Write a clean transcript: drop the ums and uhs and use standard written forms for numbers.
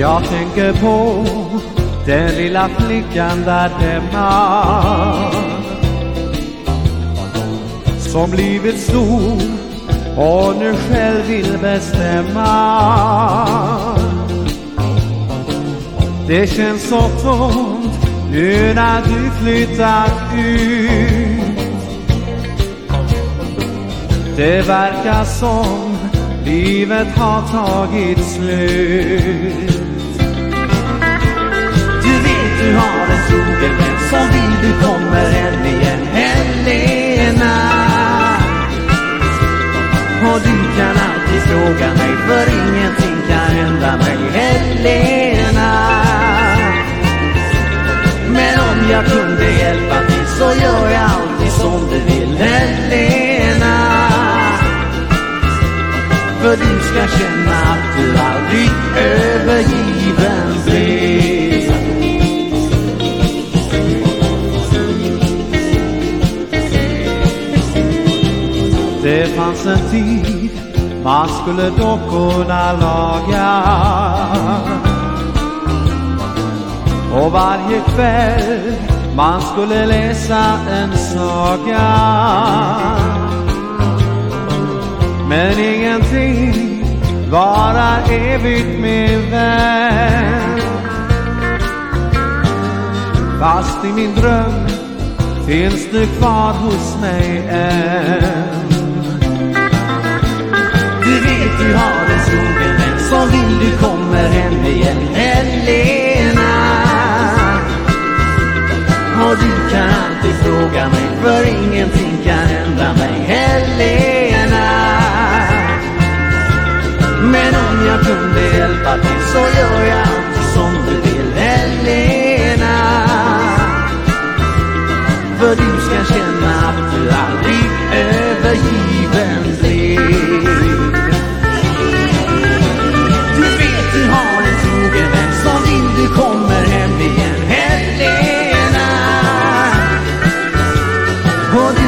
Jag tänker på den lilla flickan där hemma som blivit stor och nu själv vill bestämma. Det känns så tomt nu när du flyttar ut. Det verkar som livet har tagit slut. Du vet du har en trogen vän som vill du kommer hem igen, Helena. Och du kan alltid fråga mig, för ingenting kan hända mig, Helena. Men om jag kunde hjälpa dig så gör jag alltid som du vill, Helena. För du ska känna att du aldrig övergiven blir. Det fanns en tid man skulle dockorna laga, och varje kväll man skulle läsa en saga. Men ingenting varar evigt min vän. Fast i min dröm finns du kvar hos mig än. Du vet du har en trogen vän som vill du kommer hem igen, Helena. Och du kan alltid fråga mig, för ingenting kan hända mig, Helena. Men om jag kunde hjälpa dig så gör jag alltid som du vill, Helena. För du ska känna att du aldrig övergiven blir. Du vet du har en trogen vän som vill du kommer hem igen, Helena. Och